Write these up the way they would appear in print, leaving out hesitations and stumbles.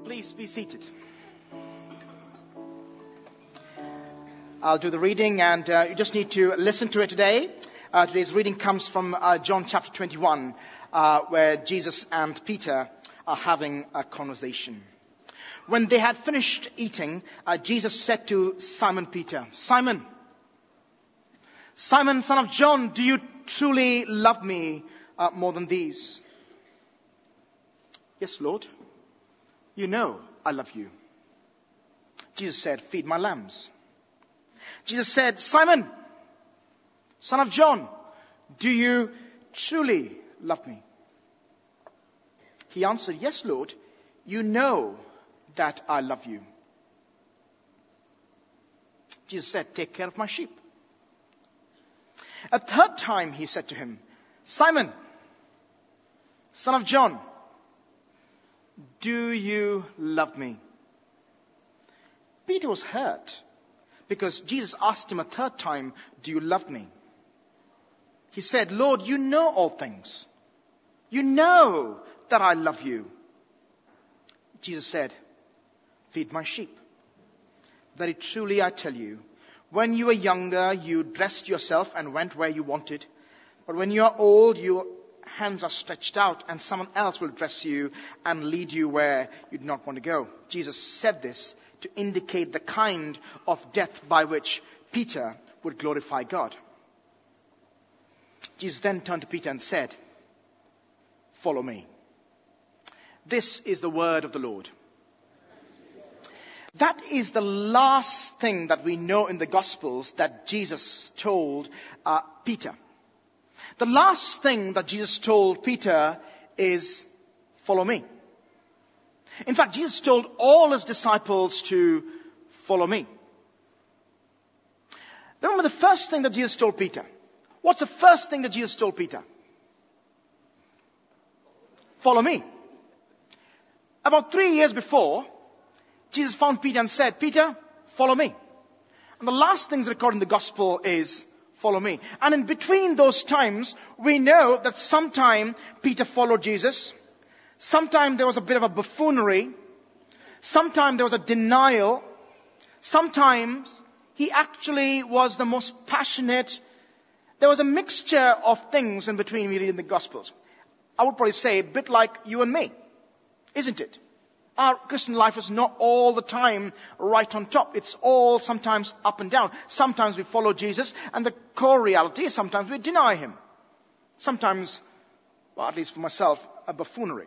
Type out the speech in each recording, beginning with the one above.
Please be seated. I'll do the reading, and you just need to listen to it today. Today's reading comes from John chapter 21, where Jesus and Peter are having a conversation. When they had finished eating, Jesus said to Simon Peter, Simon, son of John, do you truly love me more than these? Yes, Lord. You know I love you. Jesus said, feed my lambs. Jesus said, Simon, son of John, do you truly love me? He answered, yes, Lord, you know that I love you. Jesus said, take care of my sheep. A third time he said to him, Simon, son of John, do you love me? Peter was hurt because Jesus asked him a third time, do you love me? He said, Lord, you know all things. You know that I love you. Jesus said, feed my sheep. Very truly I tell you, when you were younger, you dressed yourself and went where you wanted. But when you are old, your hands are stretched out and someone else will dress you and lead you where you do not want to go. Jesus said this to indicate the kind of death by which Peter would glorify God. Jesus then turned to Peter and said, follow me. This is the word of the Lord. That is the last thing that we know in the Gospels that Jesus told Peter. The last thing that Jesus told Peter is, follow me. In fact, Jesus told all his disciples to follow me. Remember the first thing that Jesus told Peter. What's the first thing that Jesus told Peter? Follow me. About 3 years before, Jesus found Peter and said, Peter, follow me. And the last things recorded in the gospel is, follow me. And in between those times, we know that sometime Peter followed Jesus. Sometime there was a bit of a buffoonery. Sometime there was a denial. Sometimes he actually was the most passionate. There was a mixture of things in between we read in the Gospels. I would probably say a bit like you and me, isn't it? Our Christian life is not all the time right on top. It's all sometimes up and down. Sometimes we follow Jesus, and the core reality is sometimes we deny him. Sometimes, well, at least for myself, a buffoonery.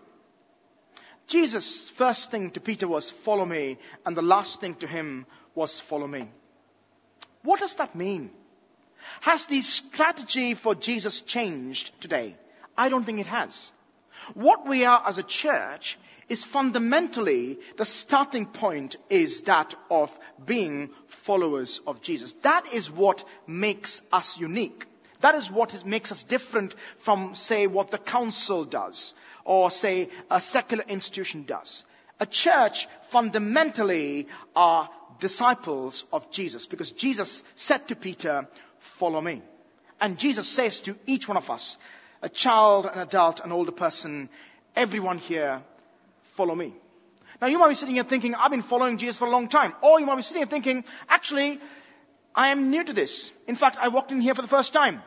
Jesus' first thing to Peter was, follow me, and the last thing to him was, follow me. What does that mean? Has the strategy for Jesus changed today? I don't think it has. What we are as a church is fundamentally, the starting point is that of being followers of Jesus. That is what makes us unique. That is what makes us different from, say, what the council does, or say, a secular institution does. A church fundamentally are disciples of Jesus, because Jesus said to Peter, follow me. And Jesus says to each one of us, a child, an adult, an older person, everyone here, follow me. Now you might be sitting here thinking, I've been following Jesus for a long time. Or you might be sitting here thinking, actually, I am new to this. In fact, I walked in here for the first time.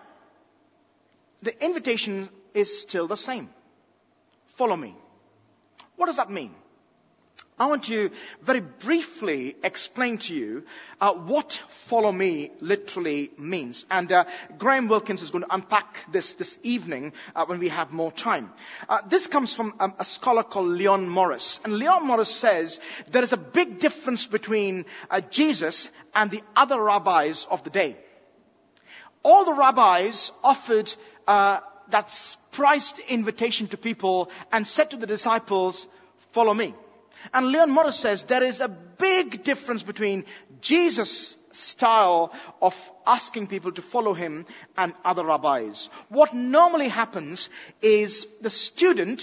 The invitation is still the same. Follow me. What does that mean? I want to very briefly explain to you what follow me literally means. And Graham Wilkins is going to unpack this evening when we have more time. This comes from a scholar called Leon Morris. And Leon Morris says there is a big difference between Jesus and the other rabbis of the day. All the rabbis offered that priced invitation to people and said to the disciples, follow me. And Leon Morris says there is a big difference between Jesus' style of asking people to follow him and other rabbis. What normally happens is the student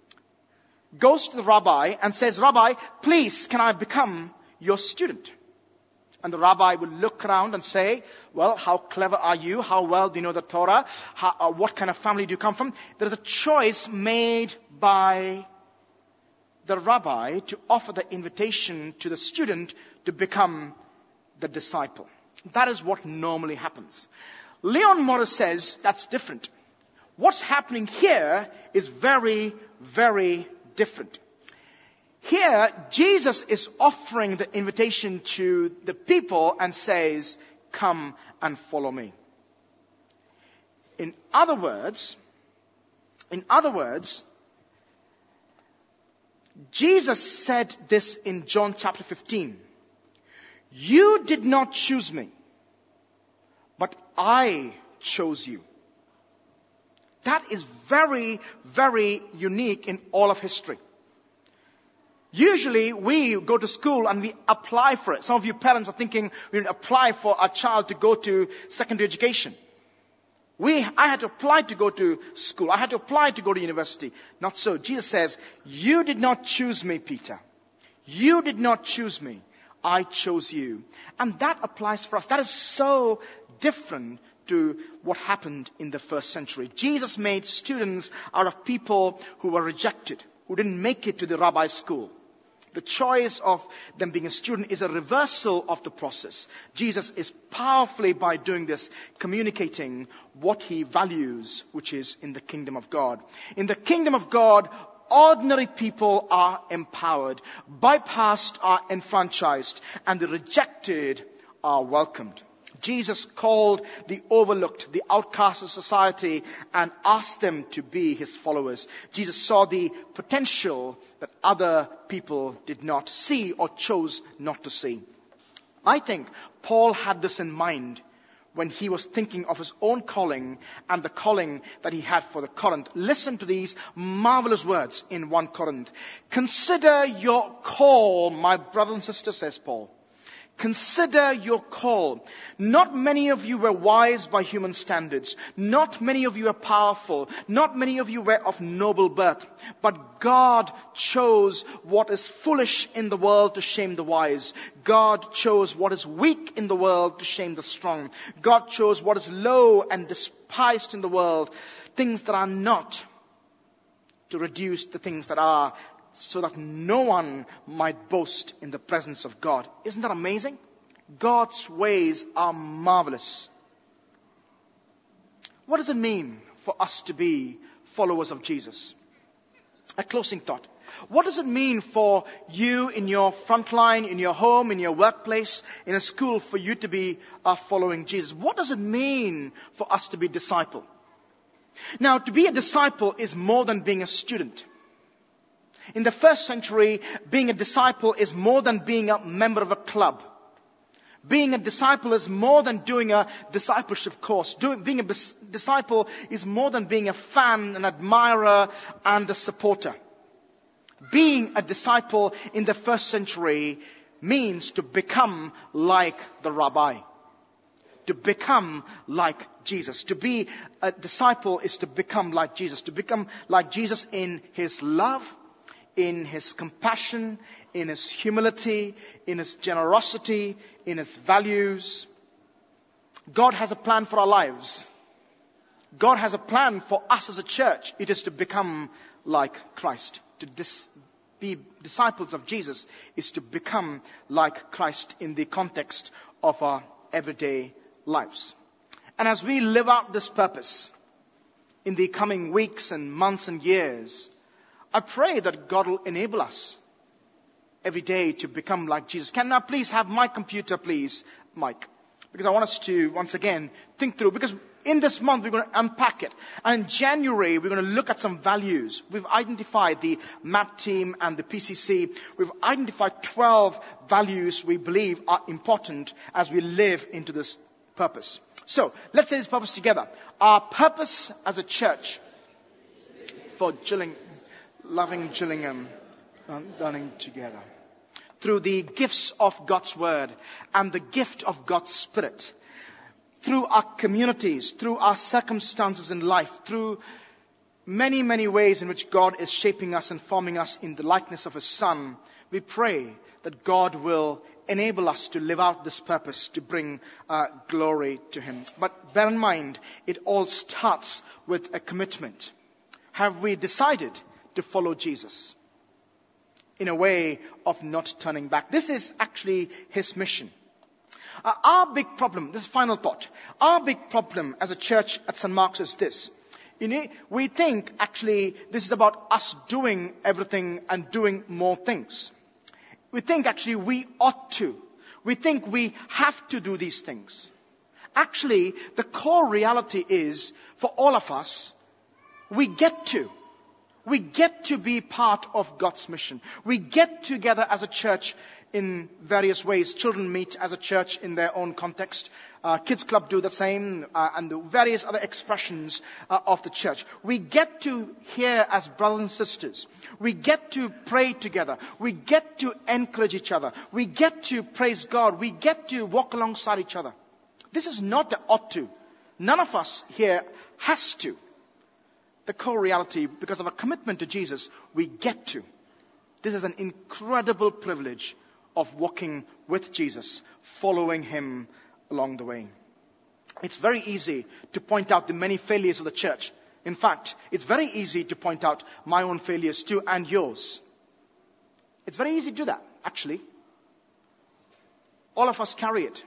goes to the rabbi and says, Rabbi, please, can I become your student? And the rabbi will look around and say, well, how clever are you? How well do you know the Torah? What kind of family do you come from? There is a choice made by the rabbi to offer the invitation to the student to become the disciple. That is what normally happens. Leon Morris says that's different. What's happening here is very, very different. Here, Jesus is offering the invitation to the people and says, come and follow me. In other words, Jesus said this in John chapter 15. You did not choose me, but I chose you. That is very, very unique in all of history. Usually we go to school and we apply for it. Some of you parents are thinking we need to apply for our child to go to secondary education. I had to apply to go to school. I had to apply to go to university. Not so. Jesus says, you did not choose me, Peter. You did not choose me. I chose you. And that applies for us. That is so different to what happened in the first century. Jesus made students out of people who were rejected, who didn't make it to the rabbi school. The choice of them being a student is a reversal of the process. Jesus is powerfully, by doing this, communicating what he values, which is in the kingdom of God. In the kingdom of God, ordinary people are empowered, bypassed are enfranchised, and the rejected are welcomed. Jesus called the overlooked, the outcasts of society, and asked them to be his followers. Jesus saw the potential that other people did not see or chose not to see. I think Paul had this in mind when he was thinking of his own calling and the calling that he had for the Corinth. Listen to these marvelous words in 1 Corinth. Consider your call, my brothers and sisters, says Paul. Consider your call. Not many of you were wise by human standards. Not many of you are powerful. Not many of you were of noble birth. But God chose what is foolish in the world to shame the wise. God chose what is weak in the world to shame the strong. God chose what is low and despised in the world, things that are not, to reduce the things that are, so that no one might boast in the presence of God. Isn't that amazing? God's ways are marvelous. What does it mean for us to be followers of Jesus? A closing thought. What does it mean for you in your front line, in your home, in your workplace, in a school, for you to be following Jesus? What does it mean for us to be disciple? Now, to be a disciple is more than being a student. In the first century, being a disciple is more than being a member of a club. Being a disciple is more than doing a discipleship course. Being a disciple is more than being a fan, an admirer, and a supporter. Being a disciple in the first century means to become like the rabbi. To become like Jesus. To be a disciple is to become like Jesus. To become like Jesus in his love, in his compassion, in his humility, in his generosity, in his values. God has a plan for our lives. God has a plan for us as a church. It is to become like Christ. To be disciples of Jesus is to become like Christ in the context of our everyday lives. And as we live out this purpose in the coming weeks and months and years, I pray that God will enable us every day to become like Jesus. Can I please have my computer, please, Mike? Because I want us to, once again, think through. Because in this month, we're going to unpack it. And in January, we're going to look at some values. We've identified the MAP team and the PCC. We've identified 12 values we believe are important as we live into this purpose. So, let's say this purpose together. Our purpose as a church for loving Gillingham, learning together. Through the gifts of God's Word and the gift of God's Spirit. Through our communities, through our circumstances in life, through many, many ways in which God is shaping us and forming us in the likeness of His Son, we pray that God will enable us to live out this purpose, to bring glory to Him. But bear in mind, it all starts with a commitment. Have we decided to follow Jesus? in a way of not turning back. This is actually his mission. Our big problem, this final thought, our big problem as a church at St. Mark's is this. We think actually this is about us doing everything and doing more things. We think actually we ought to. We think we have to do these things. Actually, the core reality is, for all of us, we get to. We get to be part of God's mission. We get together as a church in various ways. Children meet as a church in their own context. Kids Club do the same, and the various other expressions of the church. We get to hear as brothers and sisters. We get to pray together. We get to encourage each other. We get to praise God. We get to walk alongside each other. This is not an ought to. None of us here has to. The core reality, because of our commitment to Jesus, we get to. This is an incredible privilege of walking with Jesus, following him along the way. It's very easy to point out the many failures of the church. In fact, it's very easy to point out my own failures too, and yours. It's very easy to do that, actually. All of us carry it.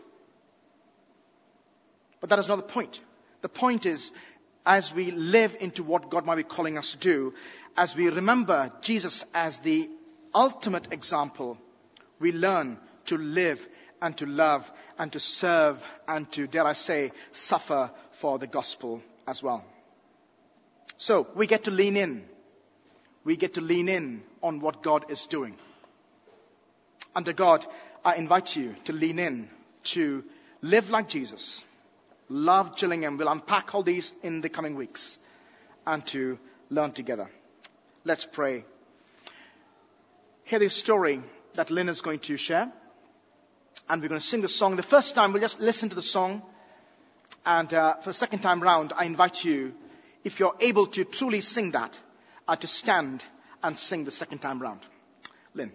But that is not the point. The point is, as we live into what God might be calling us to do, as we remember Jesus as the ultimate example, we learn to live and to love and to serve and to, dare I say, suffer for the gospel as well. So we get to lean in. We get to lean in on what God is doing. Under God, I invite you to lean in, to live like Jesus, love Gillingham. We'll unpack all these in the coming weeks, and to learn together. Let's pray. Hear this story that Lynn is going to share, and we're going to sing the song. The first time we'll just listen to the song, and for the second time round, I invite you, if you're able to truly sing that, to stand and sing the second time round. Lynn.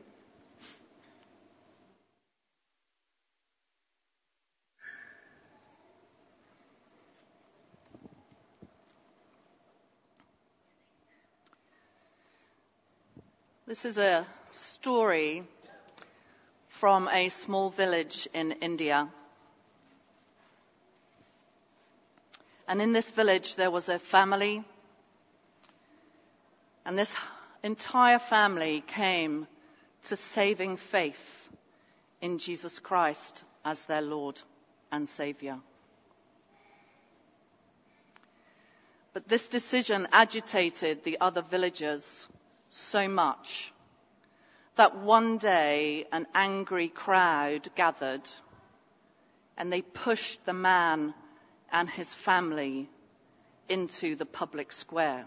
This is a story from a small village in India. And in this village there was a family, and this entire family came to saving faith in Jesus Christ as their Lord and Savior. But this decision agitated the other villagers so much that one day an angry crowd gathered, and they pushed the man and his family into the public square.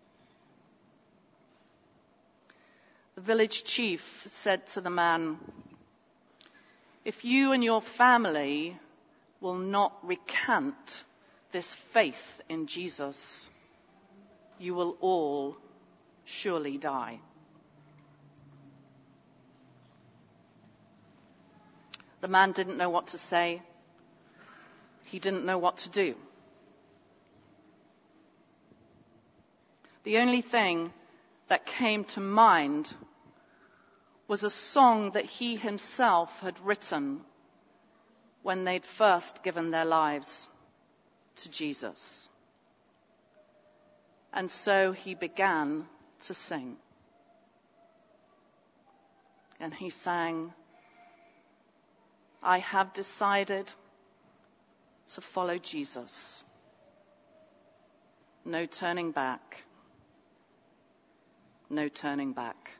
The village chief said to the man, "If you and your family will not recant this faith in Jesus, you will all surely die." The man didn't know what to say. He didn't know what to do. The only thing that came to mind was a song that he himself had written when they'd first given their lives to Jesus. And so he began to sing. And he sang, "I have decided to follow Jesus. No turning back. No turning back."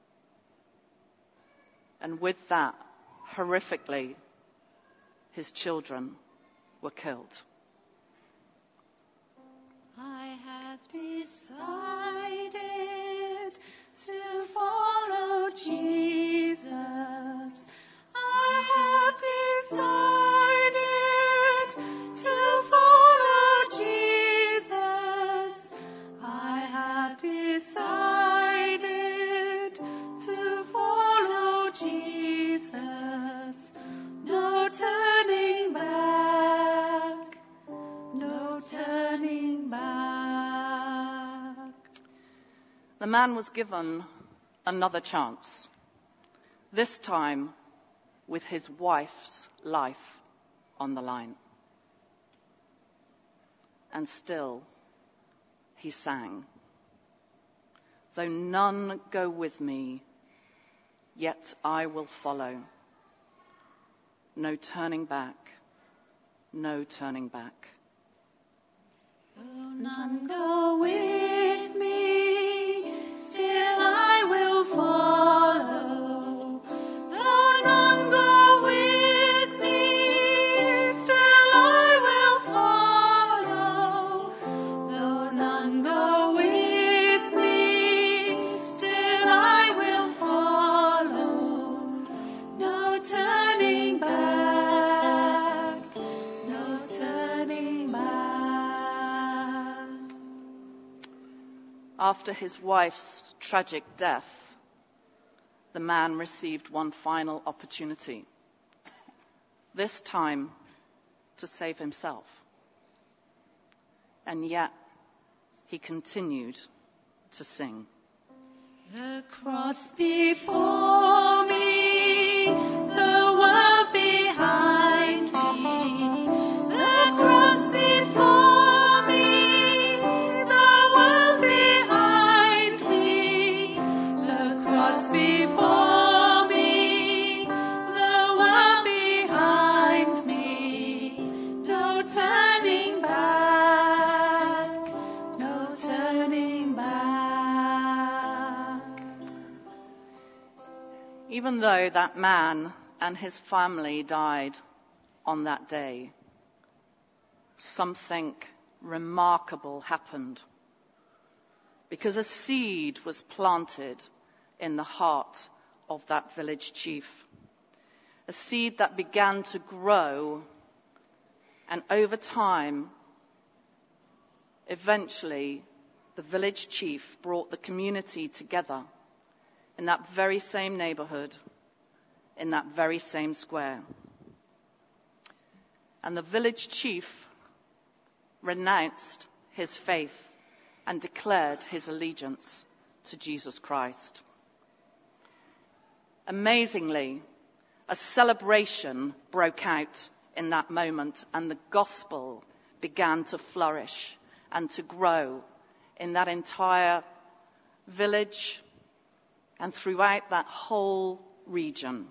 And with that, horrifically, his children were killed. I have decided to follow Jesus. I have decided to follow Jesus. I have decided to follow Jesus. No turning back. No turning back. The man was given another chance, this time with his wife's life on the line. And still he sang, "Though none go with me, yet I will follow. No turning back, no turning back." Though none go with me, still I will follow. Though none go with me, still I will follow. Though none go with me, still I will follow. No turning back, no turning back. After his wife's tragic death, the man received one final opportunity, this time to save himself. And yet, he continued to sing. The cross before me, the world behind me. The cross before me, the world behind me. The cross before me, the world behind me. No turning back, no turning back. Even though that man and his family died on that day, something remarkable happened, because a seed was planted in the heart of that village chief, a seed that began to grow, and over time, eventually, the village chief brought the community together in that very same neighborhood, in that very same square. And the village chief renounced his faith and declared his allegiance to Jesus Christ. Amazingly, a celebration broke out in that moment, and the gospel began to flourish and to grow in that entire village and throughout that whole region,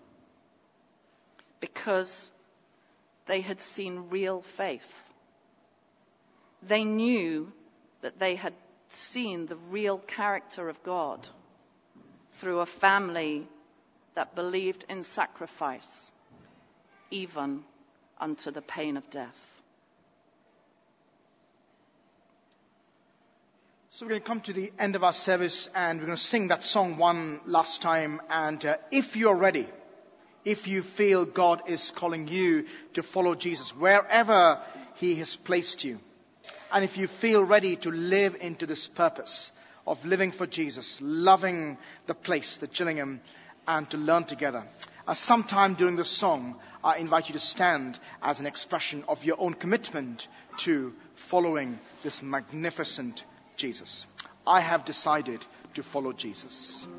because they had seen real faith. They knew that they had seen the real character of God through a family that believed in sacrifice, even unto the pain of death. So we're going to come to the end of our service, and we're going to sing that song one last time. And if you're ready, if you feel God is calling you to follow Jesus wherever he has placed you, and if you feel ready to live into this purpose of living for Jesus, loving the place, the Gillingham, and to learn together, sometime during the song, I invite you to stand as an expression of your own commitment to following this magnificent Jesus. I have decided to follow Jesus.